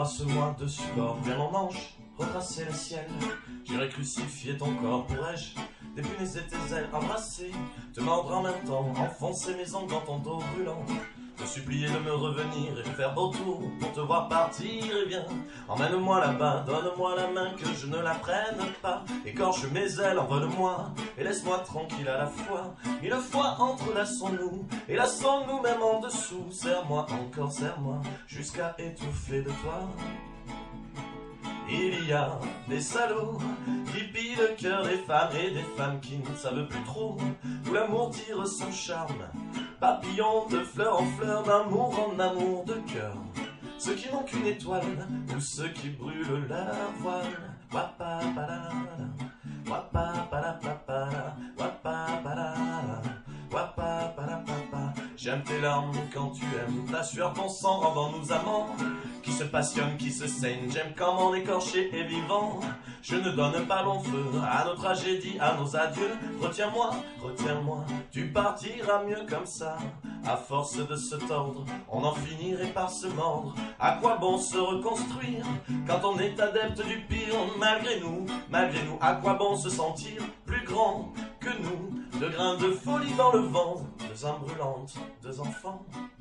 Embrasse-moi dessus bord, viens mon ange, retracer le ciel. J'irai crucifier ton corps, pourrais-je dépunaiser tes ailes, embrasser, te mordre en même temps, enfoncer mes ongles dans ton dos brûlant, te supplier de me revenir et de faire beau tour pour te voir partir. Et viens, emmène-moi là-bas, donne-moi la main que je ne la prenne pas. Écorche mes ailes, envole-moi et laisse-moi tranquille à la fois. 1000 fois entrelaçons-nous et laissons-nous même en dessous. Serre-moi encore, serre-moi jusqu'à étouffer de toi. Il y a des salauds qui pillent le cœur des femmes et des femmes qui ne savent plus trop où l'amour tire son charme. Papillons de fleur en fleur, d'amour en amour de cœur. Ceux qui n'ont qu'une étoile ou ceux qui brûlent leur voile. Wapapalala, wapapalapapala, wapapalala, wapapalapapa. J'aime tes larmes quand tu aimes, ta sueur, ton sang rendant nous amants qui se passionnent, qui se saignent. J'aime quand mon écorché est vivant. Je ne donne pas long feu à nos tragédies, à nos adieux. Retiens-moi, retiens-moi, tu partiras mieux comme ça. À force de se tordre, on en finirait par se mordre. À quoi bon se reconstruire quand on est adepte du pire? Malgré nous, à quoi bon se sentir plus grand que nous? Deux grains de folie dans le vent, deux âmes brûlantes, deux enfants.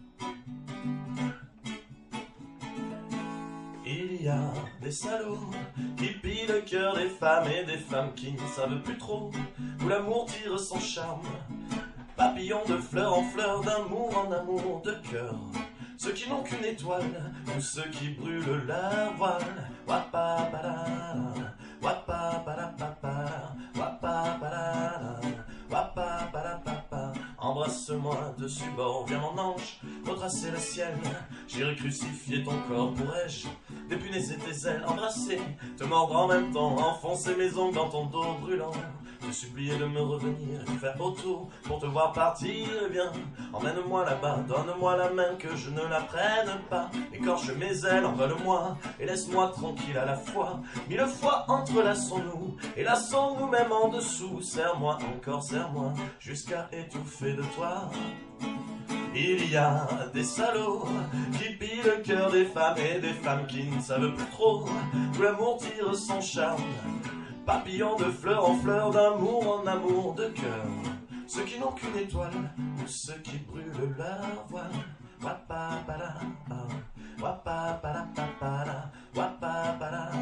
Il y a des salauds qui pillent le cœur des femmes et des femmes qui ne savent plus trop où l'amour tire son charme. Papillons de fleur en fleur, d'amour en amour de cœur. Ceux qui n'ont qu'une étoile ou ceux qui brûlent leur voile. Wapapalala, wapapalapapala, wapapalala, wapapalapapa. Embrasse-moi dessus bord, viens mon ange, retracer le ciel. J'irai crucifier ton corps, pourrais-je dépunaiser tes ailes, embrasser, te mordre en même temps, enfoncer mes ongles dans ton dos brûlant, te supplier de me revenir et faire autour pour te voir partir. Et viens, emmène-moi là-bas, donne-moi la main que je ne la prenne pas. Écorche mes ailes, envole-moi et laisse-moi tranquille à la fois. 1000 fois entrelaçons-nous et laissons-nous même en dessous. Serre-moi encore, serre-moi jusqu'à étouffer de toi. Il y a des salauds qui pillent le cœur des femmes et des femmes qui ne savent plus trop où l'amour tire son charme. Papillons de fleur en fleur, d'amour en amour de cœur. Ceux qui n'ont qu'une étoile ou ceux qui brûlent leur voile. Wapapala, wapapalapapala, wapapala.